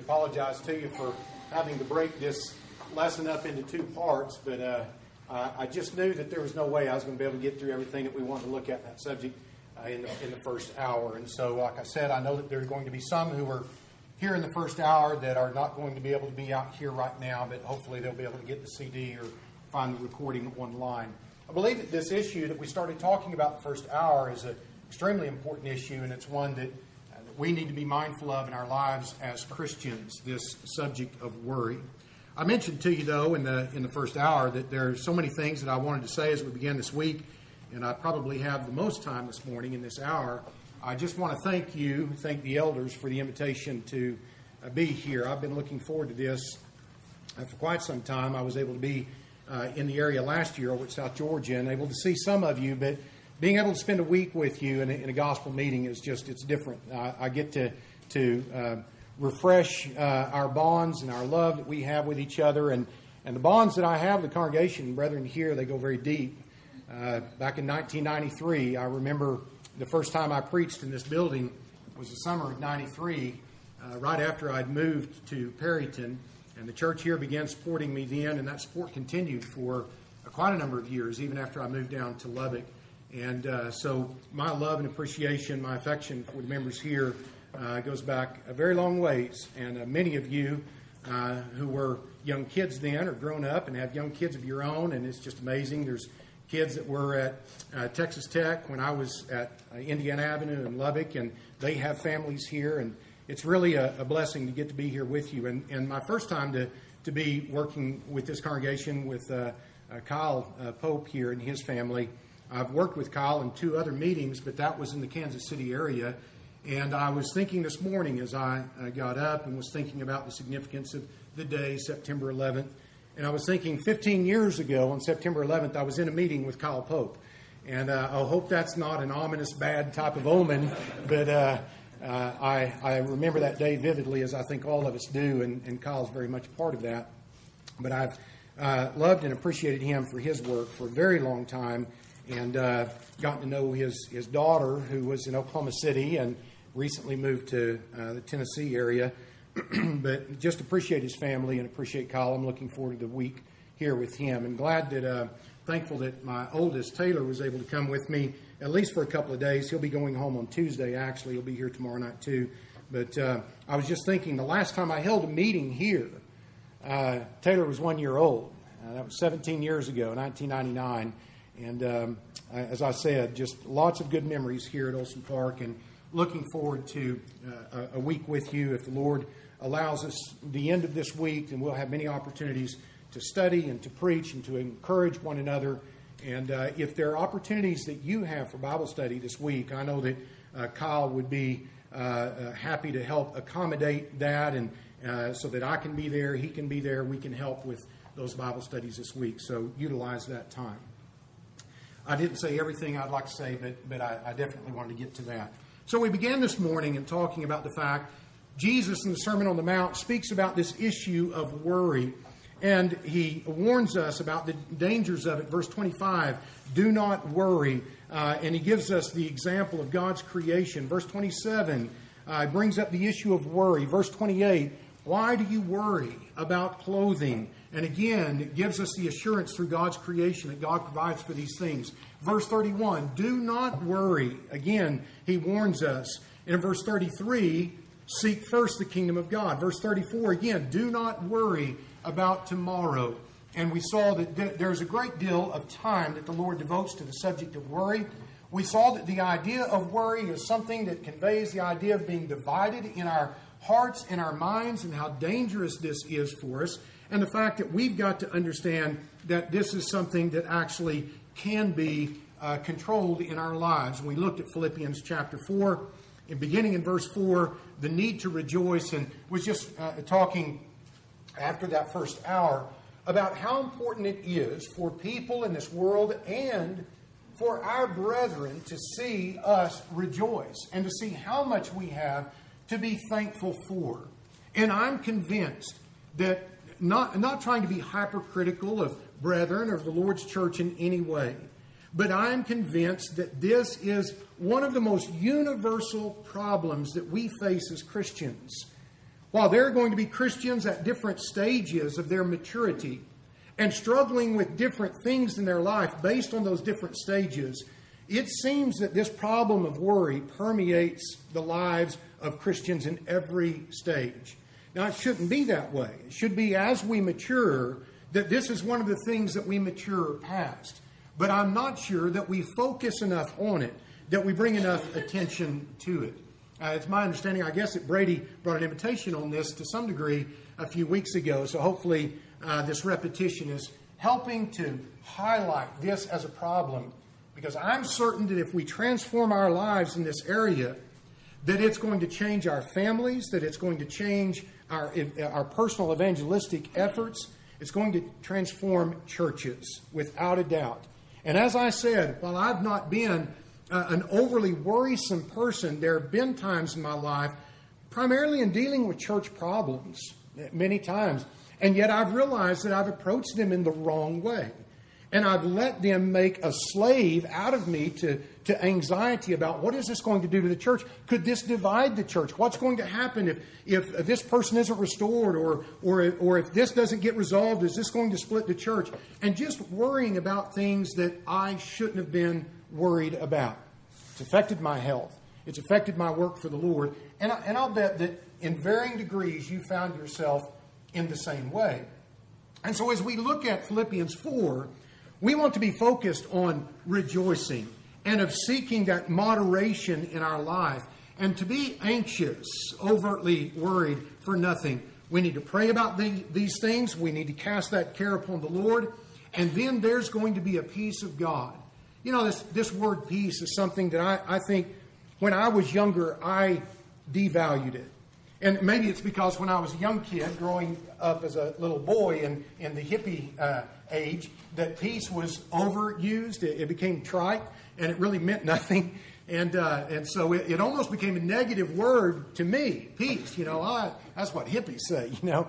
Apologize to you for having to break this lesson up into two parts, but I just knew that there was no way I was going to be able to get through everything that we wanted to look at in that subject in the first hour. And so, like I said, I know that there are going to be some who are here in the first hour that are not going to be able to be out here right now, but hopefully they'll be able to get the CD or find the recording online. I believe that this issue that we started talking about the first hour is an extremely important issue, and it's one that we need to be mindful of in our lives as Christians, this subject of worry. I mentioned to you, though, in the first hour that there are so many things that I wanted to say as we begin this week, and I probably have the most time this morning in this hour. I just want to thank the elders for the invitation to be here. I've been looking forward to this for quite some time. I was able to be in the area last year over at South Georgia and able to see some of you, but being able to spend a week with you in a gospel meeting is just, it's different. I get to refresh our bonds and our love that we have with each other. And the bonds that I have with the congregation, brethren here, they go very deep. Back in 1993, I remember the first time I preached in this building was the summer of 93, right after I'd moved to Perryton. And the church here began supporting me then, and that support continued for quite a number of years, even after I moved down to Lubbock. And so my love and appreciation, my affection for the members here goes back a very long ways. And many of you who were young kids then are grown up and have young kids of your own, and it's just amazing. There's kids that were at Texas Tech when I was at Indiana Avenue in Lubbock, and they have families here. And it's really a blessing to get to be here with you. And my first time to be working with this congregation with Kyle Pope here and his family. I've worked with Kyle in two other meetings, but that was in the Kansas City area. And I was thinking this morning as I got up and was thinking about the significance of the day, September 11th. And I was thinking 15 years ago on September 11th, I was in a meeting with Kyle Pope. And I hope that's not an ominous, bad type of omen, but I remember that day vividly, as I think all of us do, and Kyle's very much a part of that. But I've loved and appreciated him for his work for a very long time, and gotten to know his daughter, who was in Oklahoma City and recently moved to the Tennessee area. But just appreciate his family and appreciate Kyle. I'm looking forward to the week here with him, and glad that, thankful that my oldest, Taylor, was able to come with me at least for a couple of days. He'll be going home on Tuesday, actually. He'll be here tomorrow night, too. But I was just thinking, the last time I held a meeting here, Taylor was 1 year old. That was 17 years ago, 1999. And as I said, just lots of good memories here at Olson Park, and looking forward to a week with you if the Lord allows us the end of this week, and we'll have many opportunities to study and to preach and to encourage one another. And if there are opportunities that you have for Bible study this week, I know that Kyle would be happy to help accommodate that, and so that I can be there, he can be there, we can help with those Bible studies this week. So utilize that time. I didn't say everything I'd like to say, but I definitely wanted to get to that. So we began this morning in talking about the fact Jesus in the Sermon on the Mount speaks about this issue of worry. And he warns us about the dangers of it. Verse 25, do not worry. And he gives us the example of God's creation. Verse 27 brings up the issue of worry. Verse 28, why do you worry about clothing? And again, it gives us the assurance through God's creation that God provides for these things. Verse 31, do not worry. Again, he warns us. And in verse 33, seek first the kingdom of God. Verse 34, again, do not worry about tomorrow. And we saw that there's a great deal of time that the Lord devotes to the subject of worry. We saw that the idea of worry is something that conveys the idea of being divided in our hearts and our minds, and how dangerous this is for us, and the fact that we've got to understand that this is something that actually can be controlled in our lives. We looked at Philippians chapter 4, and beginning in verse 4, the need to rejoice, and was just talking after that first hour about how important it is for people in this world and for our brethren to see us rejoice and to see how much we have to be thankful for. And I'm convinced that, not trying to be hypercritical of brethren or the Lord's church in any way, but I'm convinced that this is one of the most universal problems that we face as Christians. while there are going to be Christians at different stages of their maturity and struggling with different things in their life based on those different stages, it seems that this problem of worry permeates the lives of Christians in every stage. Now, it shouldn't be that way. It should be as we mature that this is one of the things that we mature past. But I'm not sure that we focus enough on it, that we bring enough attention to it. It's my understanding, I guess, that Brady brought an invitation on this to some degree a few weeks ago. So hopefully this repetition is helping to highlight this as a problem. Because I'm certain that if we transform our lives in this area, that it's going to change our families, that it's going to change our personal evangelistic efforts. It's going to transform churches, without a doubt. And as I said, while I've not been an overly worrisome person, there have been times in my life, primarily in dealing with church problems, many times. And yet I've realized that I've approached them in the wrong way. And I've let them make a slave out of me to anxiety about what is this going to do to the church? Could this divide the church? What's going to happen if this person isn't restored or if this doesn't get resolved? Is this going to split the church? And just worrying about things that I shouldn't have been worried about. It's affected my health. It's affected my work for the Lord. And I'll bet that in varying degrees you found yourself in the same way. And so as we look at Philippians 4, we want to be focused on rejoicing and of seeking that moderation in our life and to be anxious, overtly worried for nothing. We need to pray about these things. We need to cast that care upon the Lord. And then there's going to be a peace of God. You know, this word peace is something that I think when I was younger, I devalued it. And maybe it's because when I was a young kid growing up as a little boy in the hippie age, that peace was overused. It became trite, and it really meant nothing. And so it almost became a negative word to me, peace. You know, that's what hippies say, you know.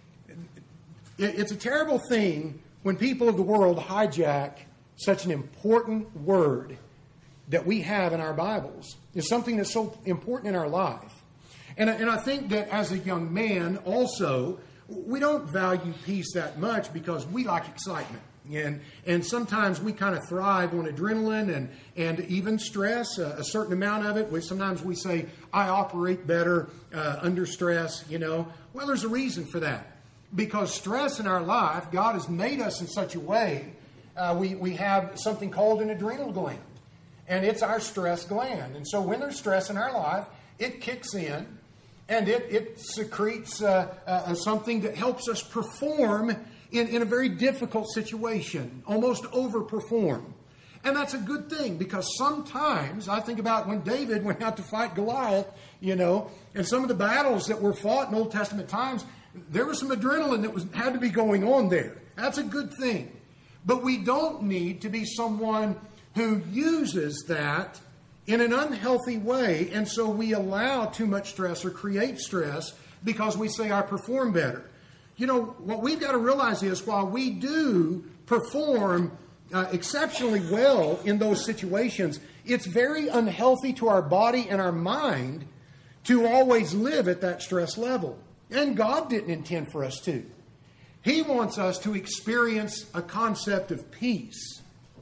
It's a terrible thing when people of the world hijack such an important word that we have in our Bibles. It's something that's so important in our life. And I think that as a young man also, we don't value peace that much because we like excitement. And sometimes we kind of thrive on adrenaline and even stress, a certain amount of it. Sometimes we say, I operate better under stress, you know. Well, there's a reason for that. Because stress in our life, God has made us in such a way, we have something called an adrenal gland. And it's our stress gland. And so when there's stress in our life, it kicks in. And it secretes something that helps us perform in a very difficult situation, almost overperform. And that's a good thing because sometimes I think about when David went out to fight Goliath, you know, and some of the battles that were fought in Old Testament times, there was some adrenaline that had to be going on there. That's a good thing. But we don't need to be someone who uses that in an unhealthy way, and so we allow too much stress or create stress because we say I perform better. You know, what we've got to realize is while we do perform exceptionally well in those situations, it's very unhealthy to our body and our mind to always live at that stress level. And God didn't intend for us to. He wants us to experience a concept of peace,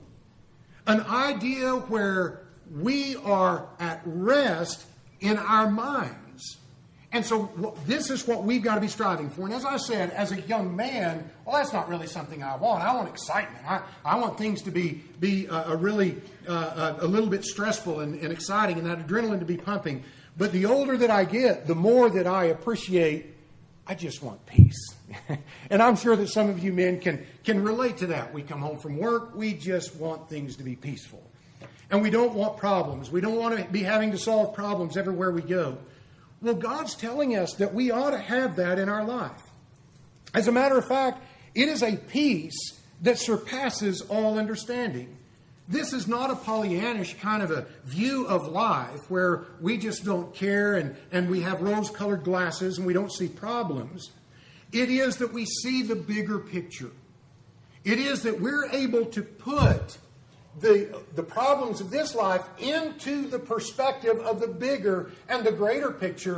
an idea where we are at rest in our minds. And so this is what we've got to be striving for. And as I said, as a young man, well, that's not really something I want. I want excitement. I want things to be a little bit stressful and exciting and that adrenaline to be pumping. But the older that I get, the more that I appreciate, I just want peace. And I'm sure that some of you men can relate to that. We come home from work, we just want things to be peaceful. And we don't want problems. We don't want to be having to solve problems everywhere we go. Well, God's telling us that we ought to have that in our life. As a matter of fact, it is a peace that surpasses all understanding. This is not a Pollyannish kind of a view of life where we just don't care and we have rose-colored glasses and we don't see problems. It is that we see the bigger picture. It is that we're able to put the problems of this life into the perspective of the bigger and the greater picture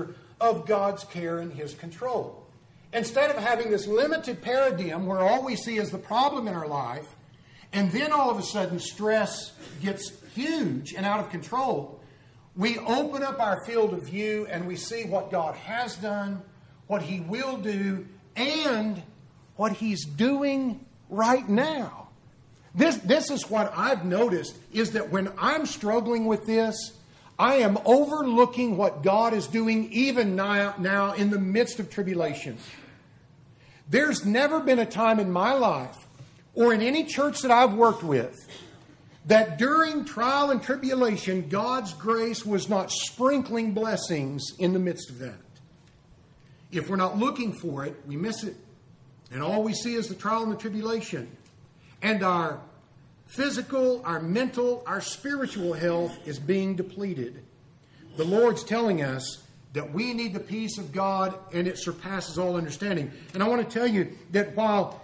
of God's care and His control. Instead of having this limited paradigm where all we see is the problem in our life, and then all of a sudden stress gets huge and out of control, we open up our field of view and we see what God has done, what He will do, and what He's doing right now. This is what I've noticed, is that when I'm struggling with this, I am overlooking what God is doing even now in the midst of tribulation. There's never been a time in my life or in any church that I've worked with that during trial and tribulation, God's grace was not sprinkling blessings in the midst of that. If we're not looking for it, we miss it. And all we see is the trial and the tribulation. And our physical, our mental, our spiritual health is being depleted. The Lord's telling us that we need the peace of God, and it surpasses all understanding. And I want to tell you that while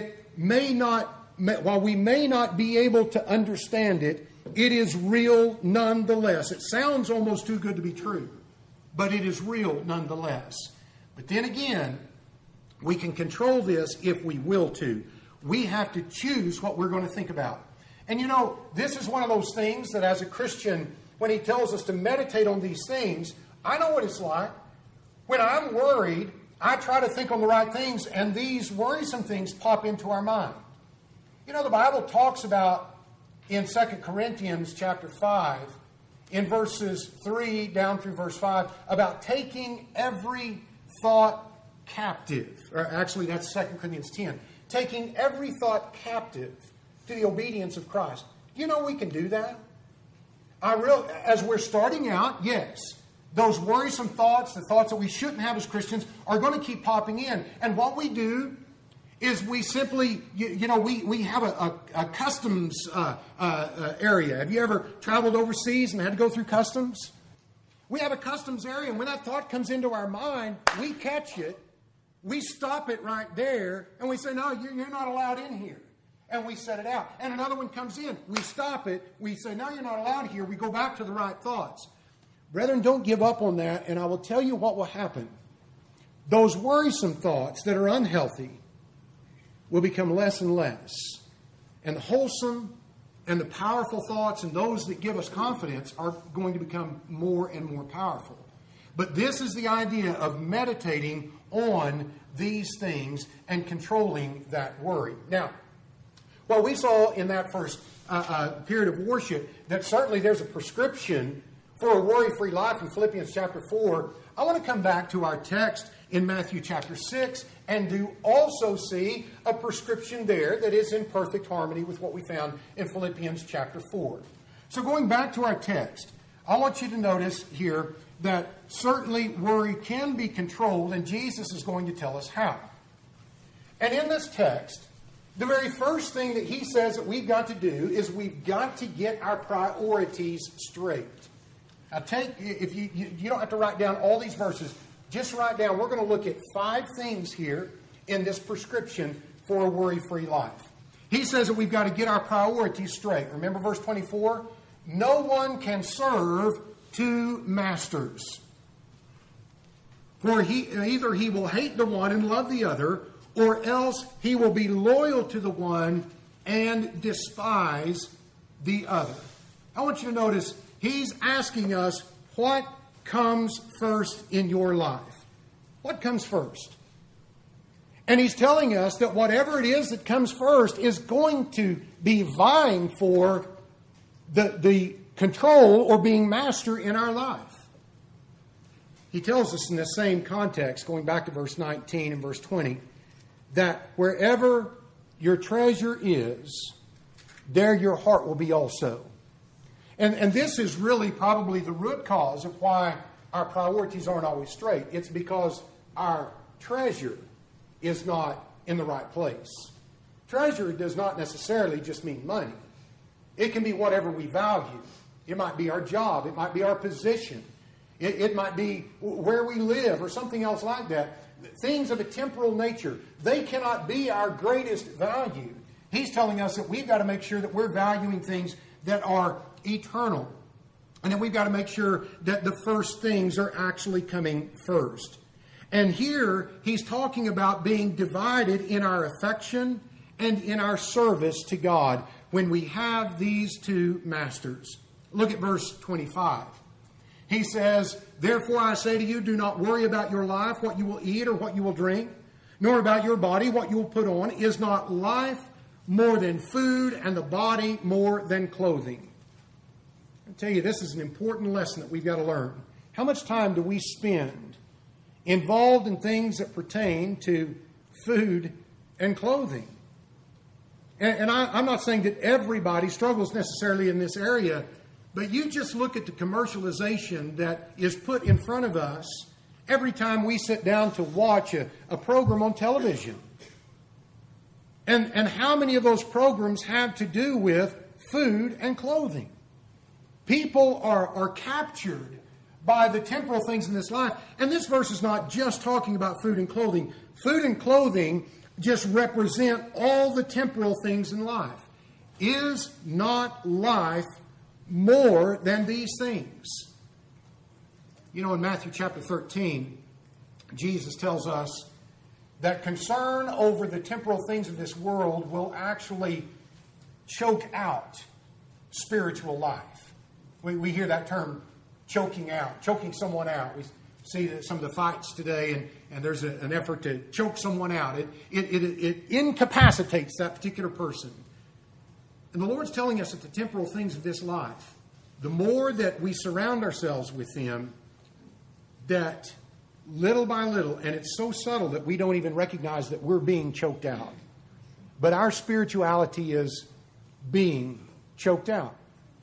we may not be able to understand it, it is real nonetheless. It sounds almost too good to be true, but it is real nonetheless. But then again, we can control this if we will to. We have to choose what we're going to think about. And you know, this is one of those things that as a Christian, when He tells us to meditate on these things, I know what it's like. When I'm worried, I try to think on the right things, and these worrisome things pop into our mind. You know, the Bible talks about in 2 Corinthians chapter 5, in verses 3 down through verse 5, about taking every thought captive. Or actually, that's 2 Corinthians 10. Taking every thought captive to the obedience of Christ. You know we can do that? As we're starting out, yes, those worrisome thoughts, the thoughts that we shouldn't have as Christians, are going to keep popping in. And what we do is we simply, we have a customs area. Have you ever traveled overseas and had to go through customs? We have a customs area, and when that thought comes into our mind, we catch it, we stop it right there, and we say, no, you're not allowed in here. And we set it out. And another one comes in, we stop it, we say, no, you're not allowed here. We go back to the right thoughts. Brethren, don't give up on that, and I will tell you what will happen. Those worrisome thoughts that are unhealthy will become less and less. And the wholesome and the powerful thoughts and those that give us confidence are going to become more and more powerful. But this is the idea of meditating on these things and controlling that worry. Now, well, we saw in that first period of worship that certainly there's a prescription for a worry-free life in Philippians chapter 4. I want to come back to our text in Matthew chapter 6 and do also see a prescription there that is in perfect harmony with what we found in Philippians chapter 4. So going back to our text, I want you to notice here that certainly worry can be controlled, and Jesus is going to tell us how. And in this text, the very first thing that He says that we've got to do is we've got to get our priorities straight. Now if you don't have to write down all these verses, just write down, we're going to look at 5 things here in this prescription for a worry-free life. He says that we've got to get our priorities straight. Remember verse 24? No one can serve 2 masters. For either he will hate the one and love the other, or else he will be loyal to the one and despise the other. I want you to notice, he's asking us what comes first in your life. What comes first? And he's telling us that whatever it is that comes first is going to be vying for the control or being master in our life. He tells us in the same context, going back to verse 19 and verse 20, that wherever your treasure is, there your heart will be also. And this is really probably the root cause of why our priorities aren't always straight. It's because our treasure is not in the right place. Treasure does not necessarily just mean money. It can be whatever we value. It might be our job. It might be our position. It might be where we live or something else like that. Things of a temporal nature. They cannot be our greatest value. He's telling us that we've got to make sure that we're valuing things that are eternal. And then we've got to make sure that the first things are actually coming first. And here he's talking about being divided in our affection and in our service to God when we have these two masters. Look at verse 25. He says, "Therefore I say to you, do not worry about your life, what you will eat or what you will drink, nor about your body, what you will put on. Is not life more than food, and the body more than clothing?" I tell you, this is an important lesson that we've got to learn. How much time do we spend involved in things that pertain to food and clothing? And I'm not saying that everybody struggles necessarily in this area, but you just look at the commercialization that is put in front of us every time we sit down to watch a program on television. And how many of those programs have to do with food and clothing? People are captured by the temporal things in this life. And this verse is not just talking about food and clothing. Food and clothing just represent all the temporal things in life. Is not life more than these things? You know, in Matthew chapter 13, Jesus tells us that concern over the temporal things of this world will actually choke out spiritual life. We hear that term, choking out, choking someone out. We see that some of the fights today, and there's an effort to choke someone out. It incapacitates that particular person. And the Lord's telling us that the temporal things of this life, the more that we surround ourselves with them, that little by little, and it's so subtle that we don't even recognize that we're being choked out. But our spirituality is being choked out.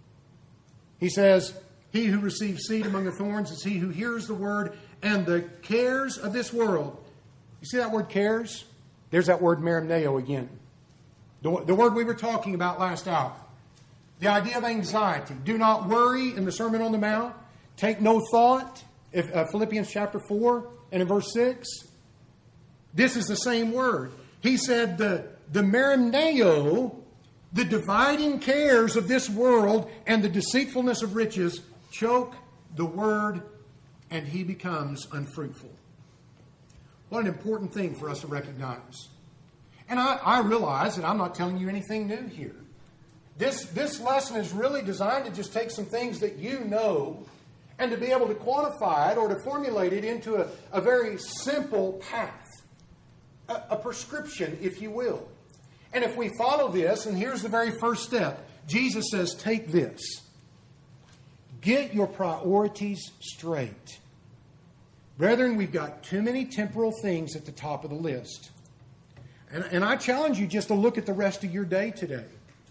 He says, "He who receives seed among the thorns is he who hears the word, and the cares of this world." You see that word cares? There's that word merimneo again. The word we were talking about last hour. The idea of anxiety. Do not worry in the Sermon on the Mount. Take no thought. Philippians chapter 4 and in verse 6. This is the same word. He said the merimneo, the dividing cares of this world and the deceitfulness of riches choke the word, and he becomes unfruitful. What an important thing for us to recognize. And I realize that I'm not telling you anything new here. This lesson is really designed to just take some things that you know and to be able to quantify it or to formulate it into a very simple path, a prescription, if you will. And if we follow this, and here's the very first step, Jesus says, take this. Get your priorities straight. Brethren, we've got too many temporal things at the top of the list. And I challenge you just to look at the rest of your day today.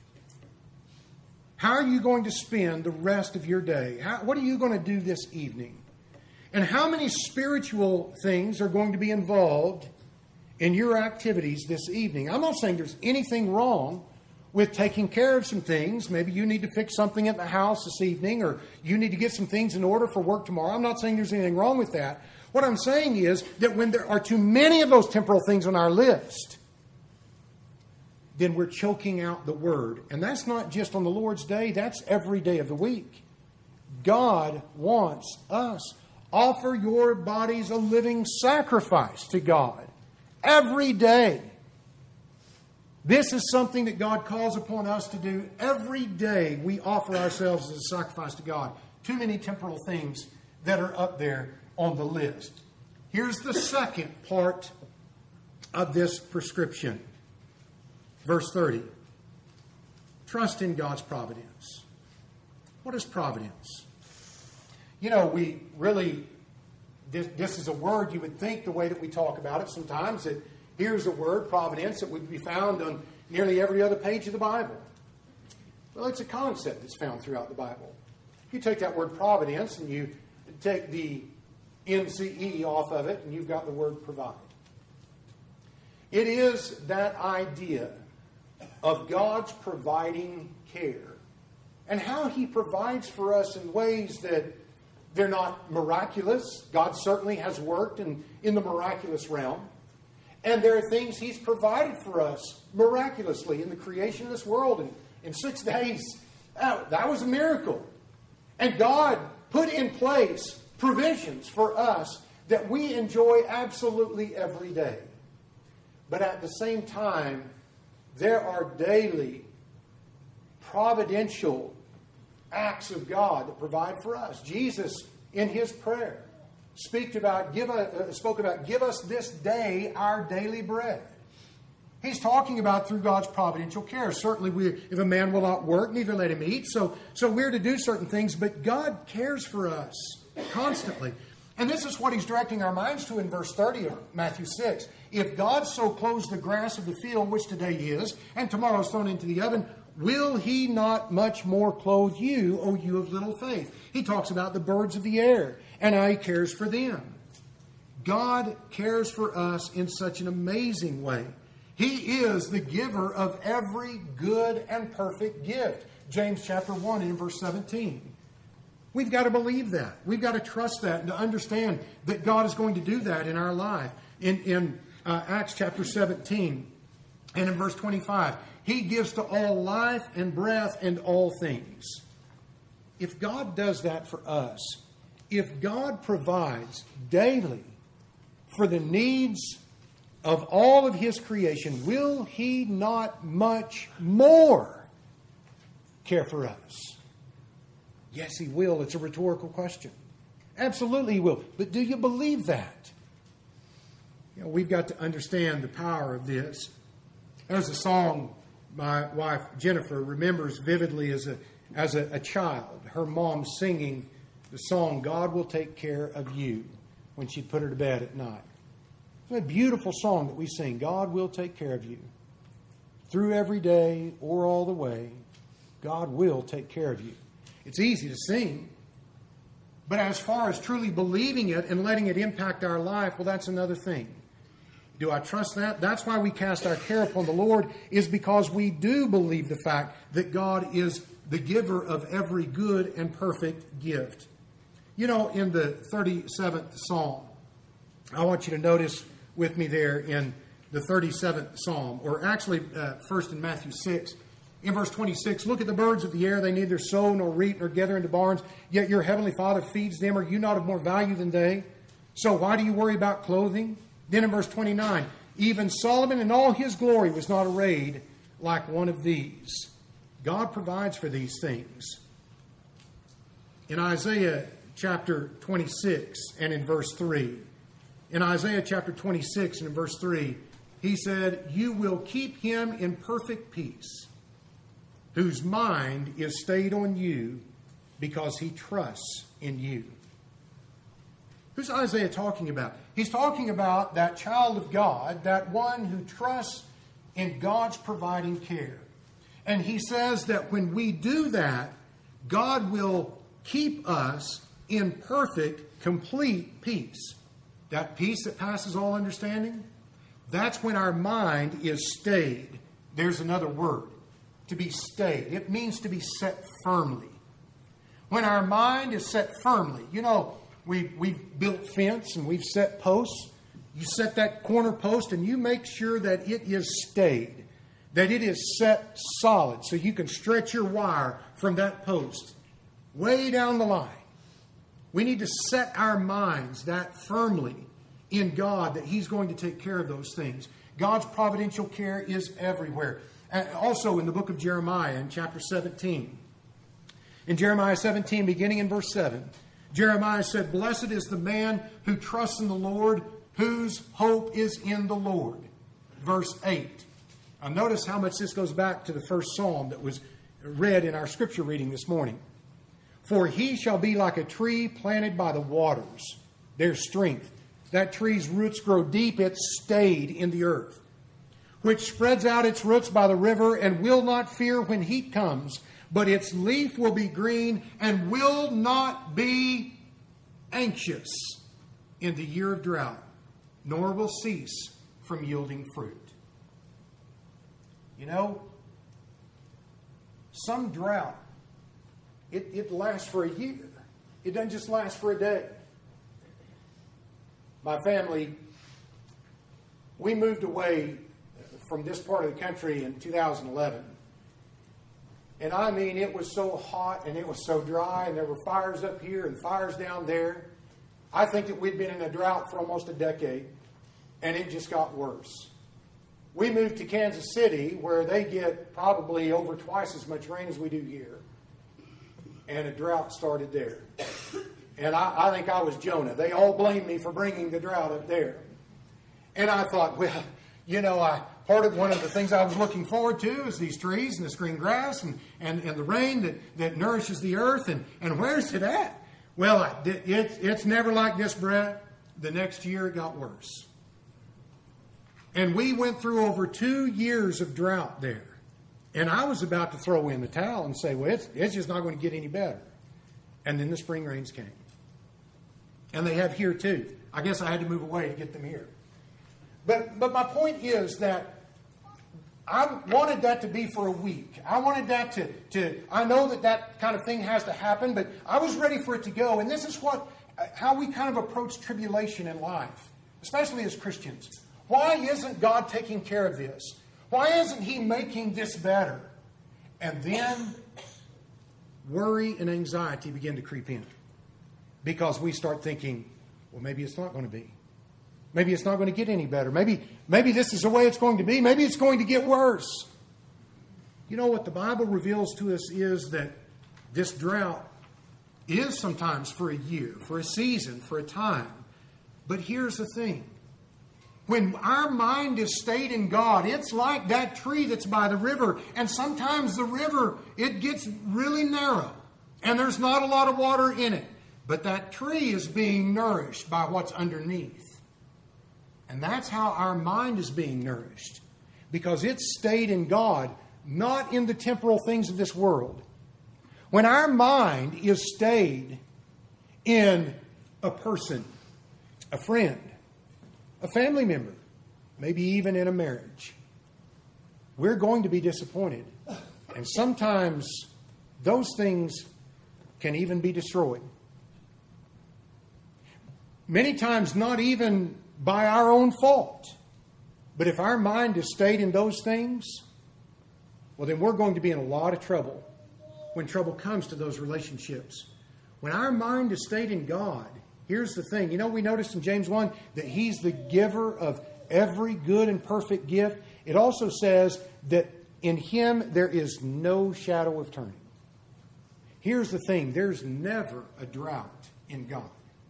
How are you going to spend the rest of your day? What are you going to do this evening? And how many spiritual things are going to be involved in your activities this evening? I'm not saying there's anything wrong with taking care of some things. Maybe you need to fix something at the house this evening, or you need to get some things in order for work tomorrow. I'm not saying there's anything wrong with that. What I'm saying is that when there are too many of those temporal things on our list, then we're choking out the Word. And that's not just on the Lord's Day. That's every day of the week. God wants us. Offer your bodies a living sacrifice to God every day. This is something that God calls upon us to do every day. We offer ourselves as a sacrifice to God. Too many temporal things that are up there on the list. Here's the second part of this prescription. Verse 30. Trust in God's providence. What is providence? You know, we really, this is a word you would think the way that we talk about it sometimes, that here's a word, providence, that would be found on nearly every other page of the Bible. Well, it's a concept that's found throughout the Bible. You take that word providence and you take the NCE off of it, and you've got the word provide. It is that idea of God's providing care and how He provides for us in ways that they're not miraculous. God certainly has worked in the miraculous realm. And there are things He's provided for us miraculously in the creation of this world in 6 days. That was a miracle. And God put in place provisions for us that we enjoy absolutely every day. But at the same time, there are daily providential acts of God that provide for us. Jesus, in His prayer, spoke about, give us this day our daily bread. He's talking about through God's providential care. Certainly, if a man will not work, neither let him eat. So we're to do certain things, but God cares for us constantly. And this is what He's directing our minds to in verse 30 of Matthew 6. If God so clothes the grass of the field, which today is, and tomorrow is thrown into the oven, will He not much more clothe you, O you of little faith? He talks about the birds of the air and how He cares for them. God cares for us in such an amazing way. He is the giver of every good and perfect gift. James chapter 1 and verse 17. We've got to believe that. We've got to trust that and to understand that God is going to do that in our life. In Acts chapter 17 and in verse 25, He gives to all life and breath and all things. If God does that for us, if God provides daily for the needs of all of His creation, will He not much more care for us? Yes, He will. It's a rhetorical question. Absolutely He will. But do you believe that? You know, we've got to understand the power of this. There's a song my wife Jennifer remembers vividly as a child. Her mom singing the song, God Will Take Care of You, when she'd put her to bed at night. It's a beautiful song that we sing. God will take care of you. Through every day or all the way, God will take care of you. It's easy to sing. But as far as truly believing it and letting it impact our life, well, that's another thing. Do I trust that? That's why we cast our care upon the Lord, is because we do believe the fact that God is the giver of every good and perfect gift. You know, in the 37th Psalm, I want you to notice with me there in the 37th Psalm, or actually first in Matthew 6, in verse 26, look at the birds of the air. They neither sow nor reap nor gather into barns, yet your heavenly Father feeds them. Are you not of more value than they? So why do you worry about clothing? Then in verse 29, even Solomon in all his glory was not arrayed like one of these. God provides for these things. In Isaiah chapter 26 and in verse 3, in Isaiah chapter 26 and in verse 3, He said, you will keep him in perfect peace, whose mind is stayed on you because he trusts in you. Who's Isaiah talking about? He's talking about that child of God, that one who trusts in God's providing care. And he says that when we do that, God will keep us in perfect, complete peace. That peace that passes all understanding, that's when our mind is stayed. There's another word. To be stayed. It means to be set firmly. When our mind is set firmly, you know, we've built fence and we've set posts. You set that corner post and you make sure that it is stayed, that it is set solid, so you can stretch your wire from that post way down the line. We need to set our minds that firmly in God that He's going to take care of those things. God's providential care is everywhere. Also in the book of Jeremiah in chapter 17. In Jeremiah 17, beginning in verse 7, Jeremiah said, blessed is the man who trusts in the Lord, whose hope is in the Lord. Verse 8. Now notice how much this goes back to the first psalm that was read in our scripture reading this morning. For he shall be like a tree planted by the waters. There's strength. That tree's roots grow deep. It's stayed in the earth, which spreads out its roots by the river and will not fear when heat comes, but its leaf will be green and will not be anxious in the year of drought, nor will cease from yielding fruit. You know, some drought, it lasts for a year. It doesn't just last for a day. My family, we moved away from this part of the country in 2011. And I mean, it was so hot and it was so dry, and there were fires up here and fires down there. I think that we'd been in a drought for almost a decade, and it just got worse. We moved to Kansas City, where they get probably over twice as much rain as we do here, and a drought started there. And I think I was Jonah. They all blamed me for bringing the drought up there. And I thought, well, you know, part of one of the things I was looking forward to is these trees and this green grass and the rain that nourishes the earth. And where's it at? Well, it's never like this, Brett. The next year it got worse. And we went through over 2 years of drought there. And I was about to throw in the towel and say, well, it's just not going to get any better. And then the spring rains came. And they have here too. I guess I had to move away to get them here. But my point is that I wanted that to be for a week. I wanted that I know that kind of thing has to happen, but I was ready for it to go. And this is how we kind of approach tribulation in life, especially as Christians. Why isn't God taking care of this? Why isn't He making this better? And then worry and anxiety begin to creep in. Because we start thinking, well, maybe it's not going to be. Maybe it's not going to get any better. Maybe this is the way it's going to be. Maybe it's going to get worse. You know what the Bible reveals to us is that this drought is sometimes for a year, for a season, for a time. But here's the thing. When our mind is stayed in God, it's like that tree that's by the river. And sometimes the river, it gets really narrow. And there's not a lot of water in it. But that tree is being nourished by what's underneath. And that's how our mind is being nourished. Because it's stayed in God, not in the temporal things of this world. When our mind is stayed in a person, a friend, a family member, maybe even in a marriage, we're going to be disappointed. And sometimes those things can even be destroyed. Many times not even by our own fault. But if our mind is stayed in those things, well, then we're going to be in a lot of trouble when trouble comes to those relationships. When our mind is stayed in God, here's the thing. You know, we noticed in James 1 that He's the giver of every good and perfect gift. It also says that in Him there is no shadow of turning. Here's the thing. There's never a drought in God.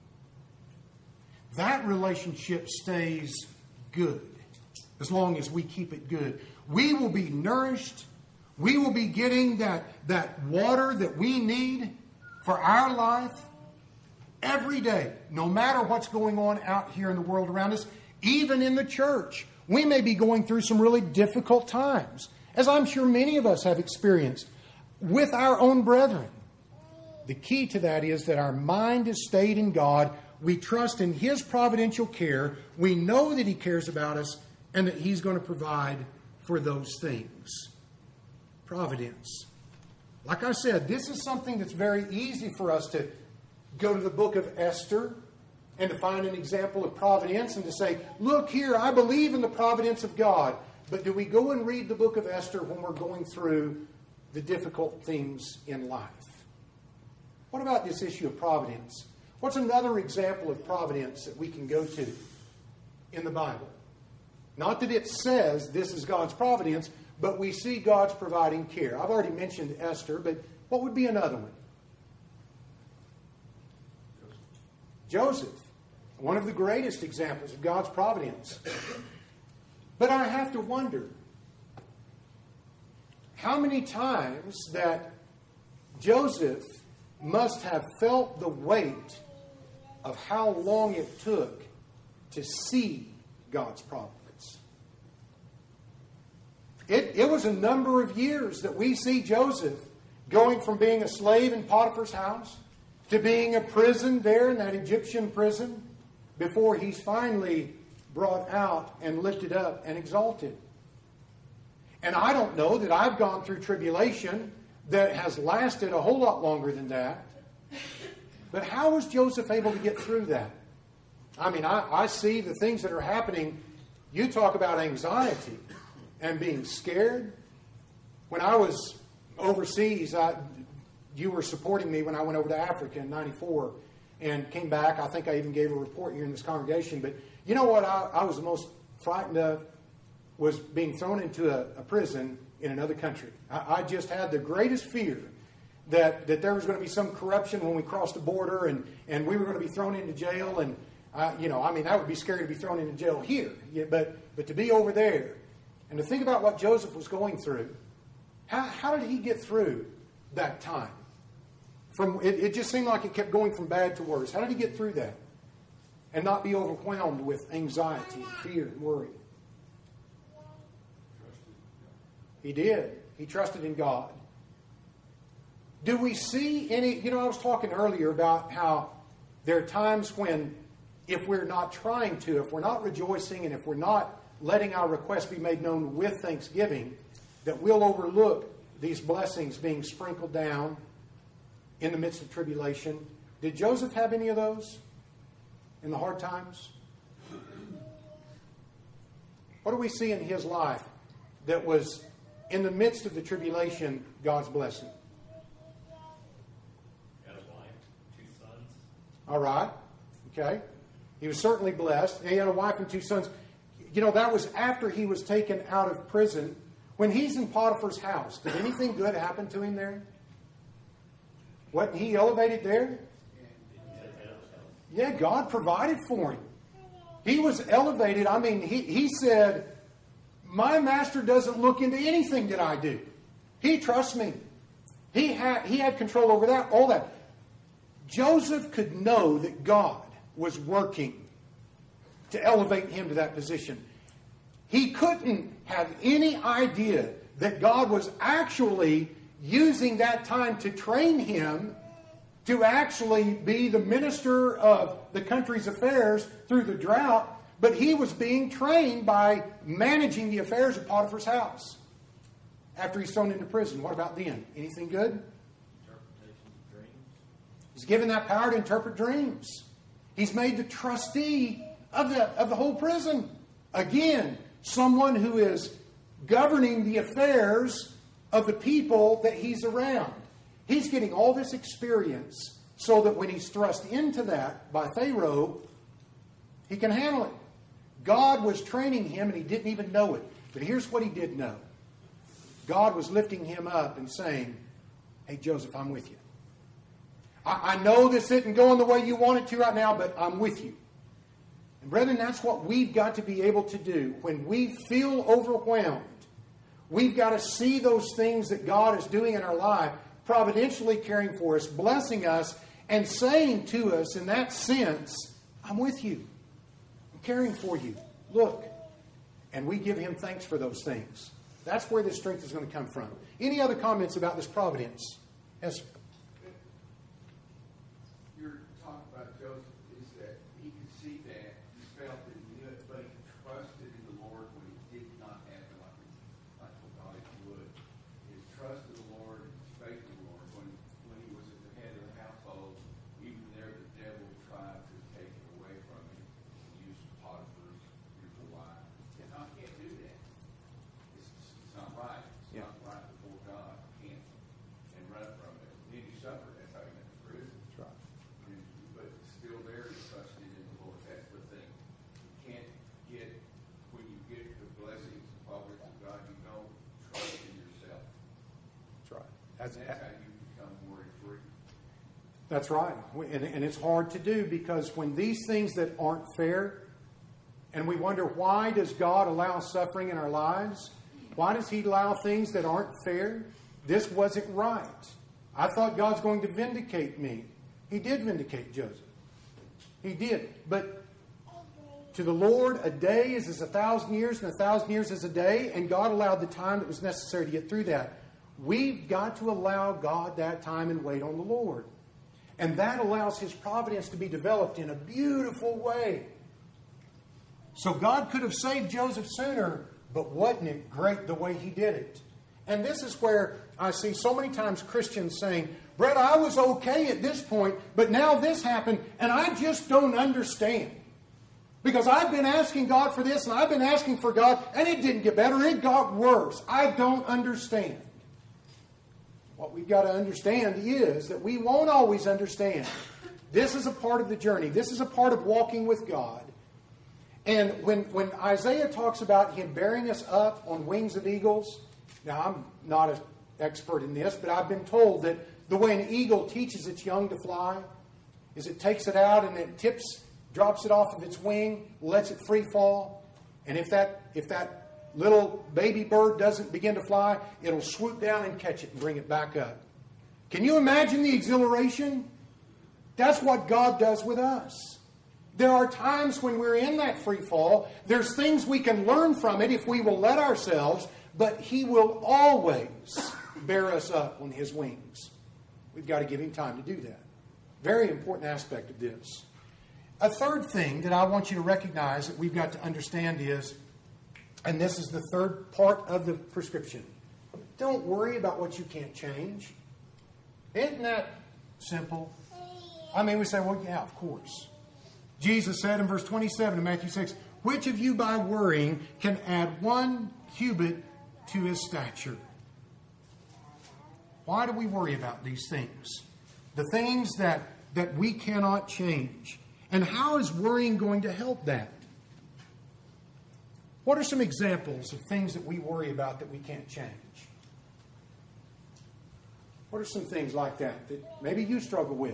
That relationship stays good as long as we keep it good. We will be nourished. We will be getting that water that we need for our life every day, no matter what's going on out here in the world around us, even in the church. We may be going through some really difficult times, as I'm sure many of us have experienced with our own brethren. The key to that is that our mind is stayed in God. We trust in His providential care. We know that He cares about us and that He's going to provide for those things. Providence. Like I said, this is something that's very easy for us to go to the book of Esther and to find an example of providence and to say, look here, I believe in the providence of God. But do we go and read the book of Esther when we're going through the difficult things in life? What about this issue of providence? What's another example of providence that we can go to in the Bible? Not that it says this is God's providence, but we see God's providing care. I've already mentioned Esther, but what would be another one? Joseph, one of the greatest examples of God's providence. But I have to wonder, how many times that Joseph must have felt the weight of how long it took to see God's providence. It was a number of years that we see Joseph going from being a slave in Potiphar's house to being a prison there in that Egyptian prison before he's finally brought out and lifted up and exalted. And I don't know that I've gone through tribulation that has lasted a whole lot longer than that. But how was Joseph able to get through that? I mean, I see the things that are happening. You talk about anxiety and being scared. When I was overseas, you were supporting me when I went over to Africa in '94 and came back. I think I even gave a report here in this congregation. But you know what I was the most frightened of was being thrown into a prison in another country. I just had the greatest fear that there was going to be some corruption when we crossed the border and we were going to be thrown into jail. And, that would be scary to be thrown into jail here. Yeah, but to be over there and to think about what Joseph was going through, how did he get through that time? It just seemed like it kept going from bad to worse. How did he get through that and not be overwhelmed with anxiety, fear, and worry? He did. He trusted in God. Do we see any... I was talking earlier about how there are times when if we're not trying to, if we're not rejoicing, and if we're not letting our requests be made known with thanksgiving, that we'll overlook these blessings being sprinkled down in the midst of tribulation. Did Joseph have any of those in the hard times? What do we see in his life that was in the midst of the tribulation, God's blessing? Got a wife, 2 sons. All right. Okay. He was certainly blessed. He had a wife and 2 sons. That was after he was taken out of prison. When he's in Potiphar's house, did anything good happen to him there? Wasn't he elevated there? Yeah, God provided for him. He was elevated. He said, my master doesn't look into anything that I do. He trusts me. He had control over that, all that. Joseph could know that God was working to elevate him to that position. He couldn't have any idea that God was actually using that time to train him to actually be the minister of the country's affairs through the drought, but he was being trained by managing the affairs of Potiphar's house after he's thrown into prison. What about then? Anything good? Interpretation of dreams. He's given that power to interpret dreams. He's made the trustee of the whole prison. Again, someone who is governing the affairs of the people that he's around. He's getting all this experience so that when he's thrust into that by Pharaoh, he can handle it. God was training him and he didn't even know it. But here's what he did know. God was lifting him up and saying, hey, Joseph, I'm with you. I know this isn't going the way you want it to right now, but I'm with you. And brethren, that's what we've got to be able to do. When we feel overwhelmed, we've got to see those things that God is doing in our life, providentially caring for us, blessing us, and saying to us in that sense, I'm with you. I'm caring for you. Look. And we give him thanks for those things. That's where this strength is going to come from. Any other comments about this providence? Yes, sir. Your talk about Joseph is that he could see that, he felt that he knew it, but he trusted in the Lord when he did not have it, like what God would. His trust in the Lord, his faith in the Lord, when he was at the head of the household, even there the devil tried to take it away from him and use Potiphar's beautiful wife. No, I can't do that. It's not right. It's not right before God. I can't. And run from it. Then he suffered. That's how he went to prison. That's right. But still there, he trusted in the Lord. That's the thing. You can't get, when you get the blessings and providence of God, you don't trust in yourself. That's right. That's how you become worry-free. That's right. And it's hard to do because when these things that aren't fair, and we wonder, why does God allow suffering in our lives? Why does he allow things that aren't fair? This wasn't right. I thought God's going to vindicate me. He did vindicate Joseph. He did. But to the Lord, a day is as 1,000 years, and 1,000 years is a day, and God allowed the time that was necessary to get through that. We've got to allow God that time and wait on the Lord. And that allows his providence to be developed in a beautiful way. So God could have saved Joseph sooner, but wasn't it great the way he did it? And this is where I see so many times Christians saying, Brett, I was okay at this point, but now this happened, and I just don't understand. Because I've been asking God for this, and I've been asking for God, and it didn't get better, it got worse. I don't understand. What we've got to understand is that we won't always understand. This is a part of the journey. This is a part of walking with God. And when Isaiah talks about Him bearing us up on wings of eagles, now I'm not an expert in this, but I've been told that the way an eagle teaches its young to fly is it takes it out and it drops it off of its wing, lets it free fall. And if that little baby bird doesn't begin to fly, it'll swoop down and catch it and bring it back up. Can you imagine the exhilaration? That's what God does with us. There are times when we're in that free fall. There's things we can learn from it if we will let ourselves, but He will always bear us up on His wings. We've got to give Him time to do that. Very important aspect of this. A third thing that I want you to recognize that we've got to understand is, and this is the third part of the prescription, don't worry about what you can't change. Isn't that simple? I mean, we say, well, yeah, of course. Jesus said in verse 27 of Matthew 6, which of you by worrying can add 1 cubit to his stature? Why do we worry about these things? The things that we cannot change. And how is worrying going to help that? What are some examples of things that we worry about that we can't change? What are some things like that maybe you struggle with?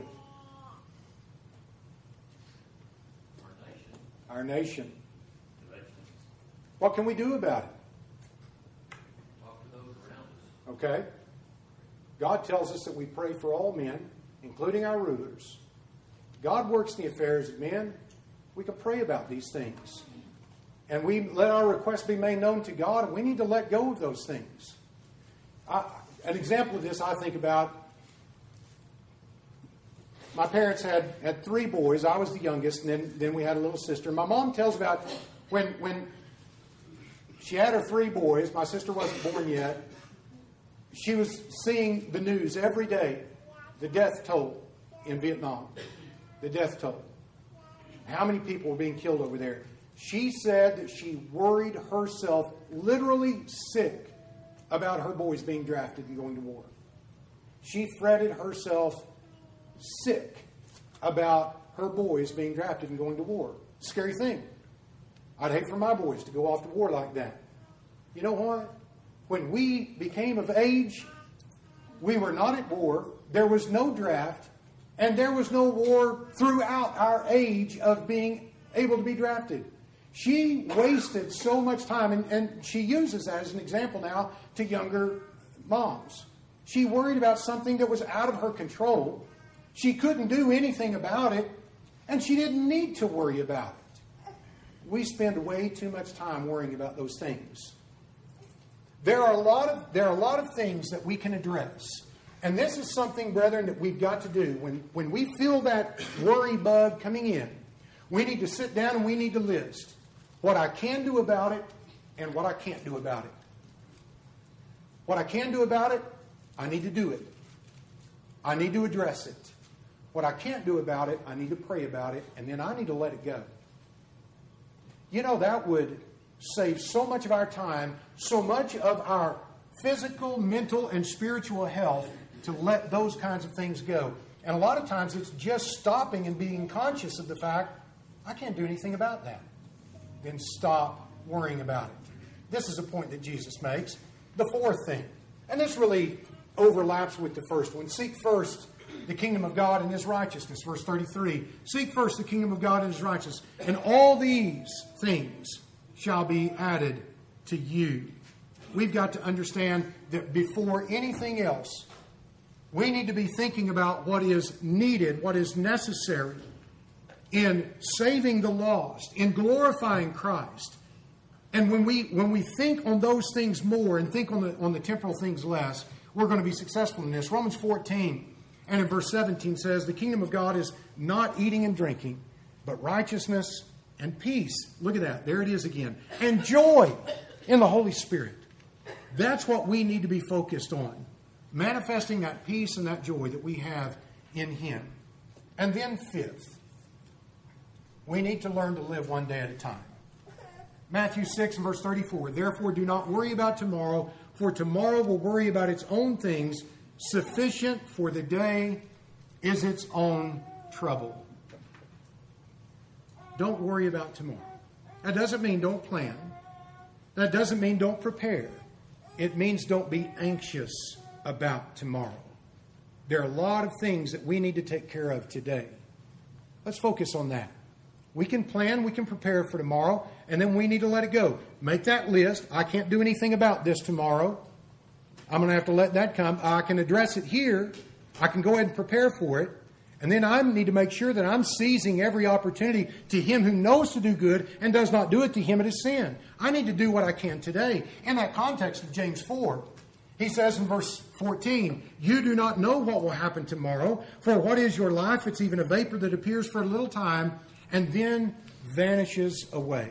Our nation. What can we do about it? Talk to those around us. Okay. God tells us that we pray for all men, including our rulers. God works in the affairs of men. We can pray about these things. And we let our requests be made known to God, and we need to let go of those things. An example of this I think about, my parents had 3 boys. I was the youngest, and then we had a little sister. My mom tells about when she had her 3 boys, my sister wasn't born yet, she was seeing the news every day, the death toll in Vietnam. The death toll. How many people were being killed over there? She said that she worried herself literally sick about her boys being drafted and going to war. She fretted herself sick about her boys being drafted and going to war. Scary thing. I'd hate for my boys to go off to war like that. You know what? When we became of age, we were not at war. There was no draft. And there was no war throughout our age of being able to be drafted. She wasted so much time, and she uses that as an example now to younger moms. She worried about something that was out of her control. She couldn't do anything about it, and she didn't need to worry about it. We spend way too much time worrying about those things. There are a lot of things that we can address. And this is something, brethren, that we've got to do. When we feel that worry bug coming in, we need to sit down and we need to list what I can do about it and what I can't do about it. What I can do about it, I need to do it. I need to address it. What I can't do about it, I need to pray about it, and then I need to let it go. You know, that would save so much of our time, so much of our physical, mental, and spiritual health to let those kinds of things go. And a lot of times it's just stopping and being conscious of the fact, I can't do anything about that. Then stop worrying about it. This is a point that Jesus makes. The fourth thing, and this really overlaps with the first one. Seek first the kingdom of God and His righteousness. Verse 33. Seek first the kingdom of God and His righteousness, and all these things shall be added to you. We've got to understand that before anything else, we need to be thinking about what is needed, what is necessary in saving the lost, in glorifying Christ. And when we think on those things more and think on the temporal things less, we're going to be successful in this. Romans 14 and in verse 17 says, the kingdom of God is not eating and drinking, but righteousness and peace. Look at that. There it is again. And joy in the Holy Spirit. That's what we need to be focused on. Manifesting that peace and that joy that we have in Him. And then fifth, we need to learn to live one day at a time. Matthew 6 and verse 34. Therefore do not worry about tomorrow, for tomorrow will worry about its own things. Sufficient for the day is its own trouble. Don't worry about tomorrow. That doesn't mean don't plan. That doesn't mean don't prepare. It means don't be anxious about tomorrow. There are a lot of things that we need to take care of today. Let's focus on that. We can plan, we can prepare for tomorrow, and then we need to let it go. Make that list. I can't do anything about this tomorrow. I'm going to have to let that come. I can address it here. I can go ahead and prepare for it. And then I need to make sure that I'm seizing every opportunity. To him who knows to do good and does not do it, to him it is sin. I need to do what I can today. In that context of James 4, he says in verse 14, you do not know what will happen tomorrow, for what is your life? It's even a vapor that appears for a little time and then vanishes away.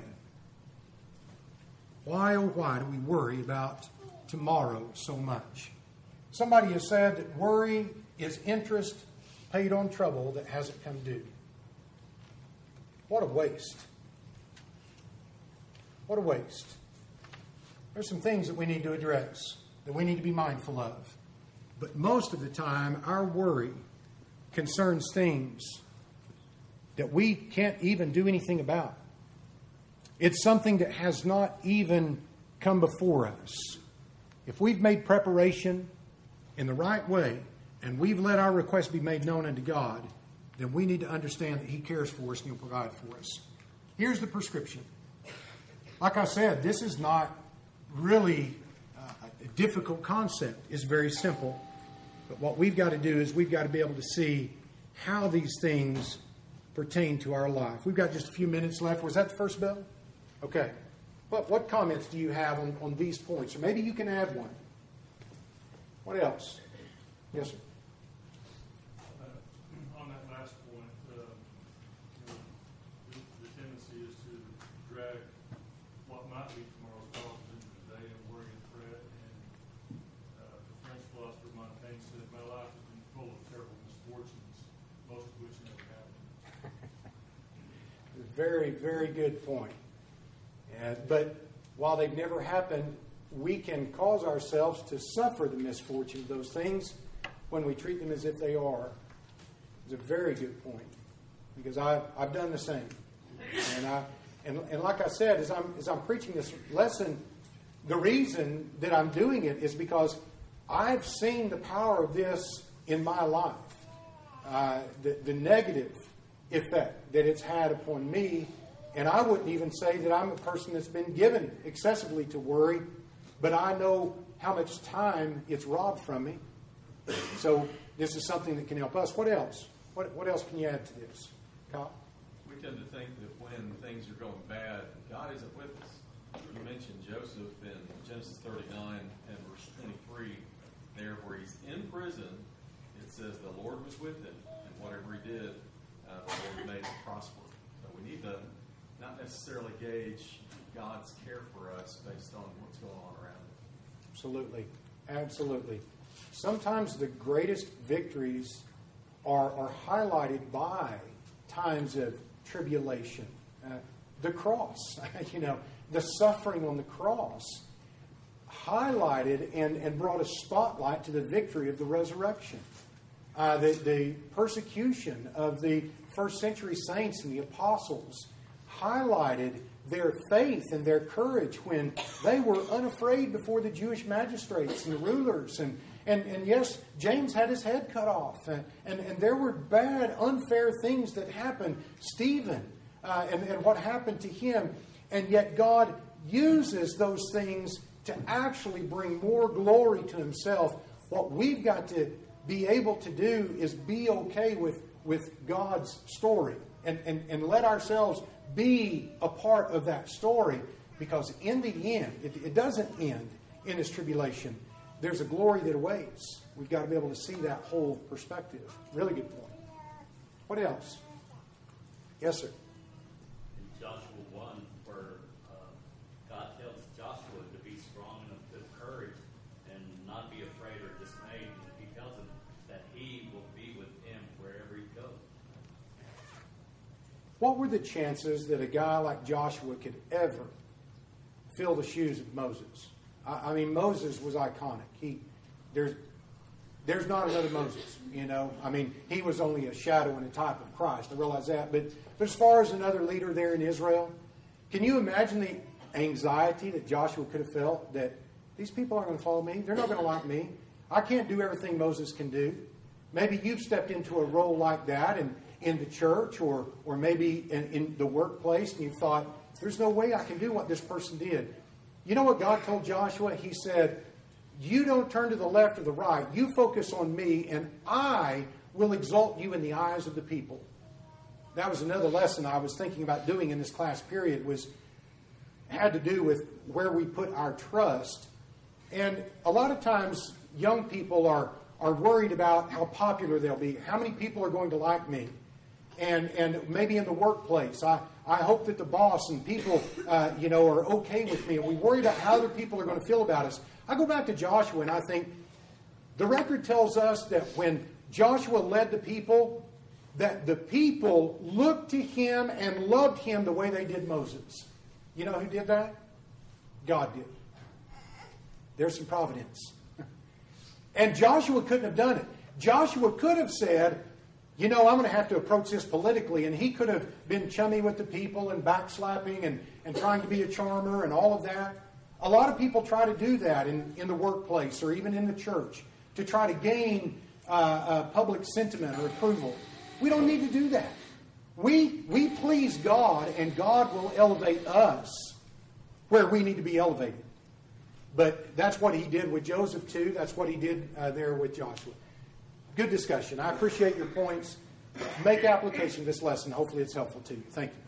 Why, oh why do we worry about tomorrow so much? Somebody has said that worry is interest paid on trouble that hasn't come due. What a waste. What a waste. There's some things that we need to address, that we need to be mindful of. But most of the time, our worry concerns things that we can't even do anything about. It's something that has not even come before us. If we've made preparation in the right way, and we've let our request be made known unto God, then we need to understand that he cares for us and he'll provide for us. Here's the prescription. Like I said, this is not really a difficult concept. It's very simple. But what we've got to do is we've got to be able to see how these things pertain to our life. We've got just a few minutes left. Was that the first bell? Okay. What comments do you have on these points? Or maybe you can add one. What else? Yes, sir. On that last point, the tendency is to drag what might be tomorrow's problems into the day and worry and fret. And the French philosopher Montaigne said, my life has been full of terrible misfortunes, most of which never happened. Very, very good point. But while they've never happened, we can cause ourselves to suffer the misfortune of those things when we treat them as if they are. It's a very good point, because I've done the same. And like I said, as I'm preaching this lesson, the reason that I'm doing it is because I've seen the power of this in my life, the negative effect that it's had upon me. And I wouldn't even say that I'm a person that's been given excessively to worry, but I know how much time it's robbed from me. So this is something that can help us. What else? What else can you add to this, Kyle? We tend to think that when things are going bad, God isn't with us. You mentioned Joseph in Genesis 39 and verse 23, there where he's in prison, it says the Lord was with him, and whatever he did, the Lord made it prosper. So we need to not necessarily gauge God's care for us based on what's going on around us. Absolutely. Absolutely. Sometimes the greatest victories are highlighted by times of tribulation. The cross, the suffering on the cross highlighted and brought a spotlight to the victory of the resurrection. The persecution of the first century saints and the apostles highlighted their faith and their courage when they were unafraid before the Jewish magistrates and the rulers. And yes, James had his head cut off. And there were bad, unfair things that happened. Stephen and what happened to him. And yet God uses those things to actually bring more glory to himself. What we've got to be able to do is be okay with God's story and let ourselves be a part of that story, because in the end, it doesn't end in this tribulation. There's a glory that awaits. We've got to be able to see that whole perspective. Really good point. What else? Yes, sir. In Joshua 1, where God tells Joshua to be strong and of good courage and not be afraid or dismayed, he tells him that he will be with him wherever he goes. What were the chances that a guy like Joshua could ever fill the shoes of Moses? I mean, Moses was iconic. there's not another Moses, you know. I mean, he was only a shadow and a type of Christ. I realize that. But as far as another leader there in Israel, can you imagine the anxiety that Joshua could have felt that these people aren't going to follow me? They're not going to like me. I can't do everything Moses can do. Maybe you've stepped into a role like that in the church or maybe in the workplace, and you thought, there's no way I can do what this person did. You know what God told Joshua? He said, you don't turn to the left or the right. You focus on me, and I will exalt you in the eyes of the people. That was another lesson I was thinking about doing in this class period, had to do with where we put our trust. And a lot of times, young people are worried about how popular they'll be, how many people are going to like me. And maybe in the workplace, I hope that the boss and people, are okay with me. And we worry about how other people are going to feel about us. I go back to Joshua and I think the record tells us that when Joshua led the people, that the people looked to him and loved him the way they did Moses. You know who did that? God did. There's some providence. And Joshua couldn't have done it. Joshua could have said, I'm going to have to approach this politically. And he could have been chummy with the people and backslapping and trying to be a charmer and all of that. A lot of people try to do that in the workplace or even in the church to try to gain public sentiment or approval. We don't need to do that. We please God, and God will elevate us where we need to be elevated. But that's what he did with Joseph too. That's what he did there with Joshua. Good discussion. I appreciate your points. Make application of this lesson. Hopefully it's helpful to you. Thank you.